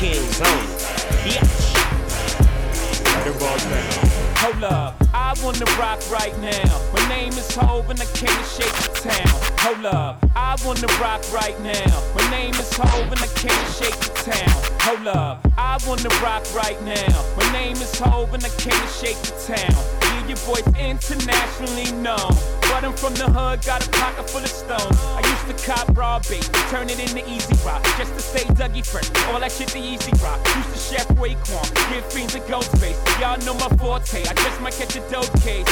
Kings only. Bitch. Right about now. Hold up, I wanna rock right now. My name is Hov and I came to shake the town. Hold up, I wanna rock right now. My name is Hov and I came to shake the town. Hold up, I wanna rock right now. My name is Hov and I came to shake the town. Yeah, your boy's internationally known, but I'm from the hood, got a pocket full of stones. I used to cop raw bait, turn it into easy rock, just to stay Dougie fresh. All that shit the easy rock. Used to chef Raekwon, give fiends a ghost face. Y'all know my forte, I just might catch a dope case.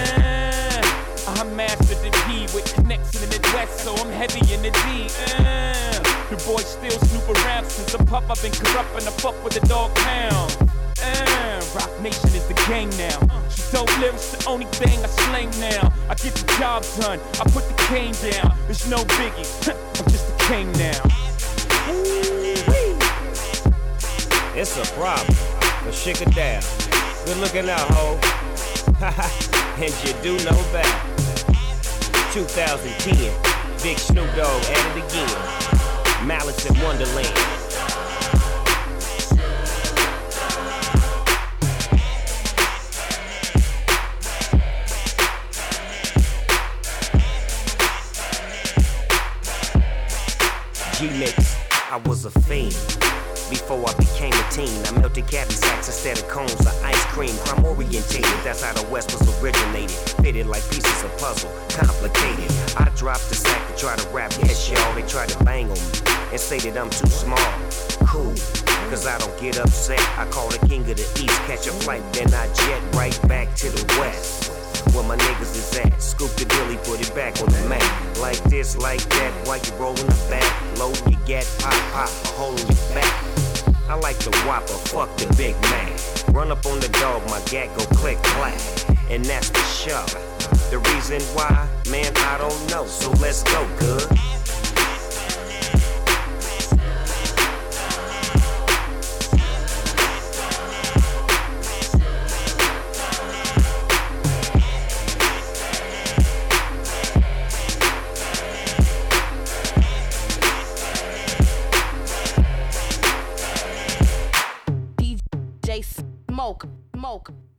I mastered the P with connection in the West, so I'm heavy in the D. The boy still Snoop around since a pup. I've been corrupt and I fuck with the dog pound. Rock Nation is the gang now. So dope lyrics the only thing I slang now. I get the job done, I put the cane down. There's no biggie, I'm just a king now. It's a problem, but shake it down. Good looking out, ho. And you do know that. 2010, Big Snoop Dogg at it again. Malice in Wonderland. G-Mix, I was a fiend. Before I became a teen, I melted cabbie sacks instead of cones of ice cream. Crime orientated, that's how the West was originated. Fitted like pieces of puzzle, complicated. I dropped the sack to try to rap, yes y'all. They tried to bang on me and say that I'm too small. Cool, cause I don't get upset. I call the king of the east, catch a flight, then I jet right back to the west. Where my niggas is at, scoop the dilly, put it back on the map. Like this, like that, while you rollin' the back. Loadin' your gat, pop, pop, a hole in your back. I like the Whopper, fuck the Big Mac. Run up on the dog, my gat go click clack. And that's the show. The reason why, man, I don't know. So let's go, good.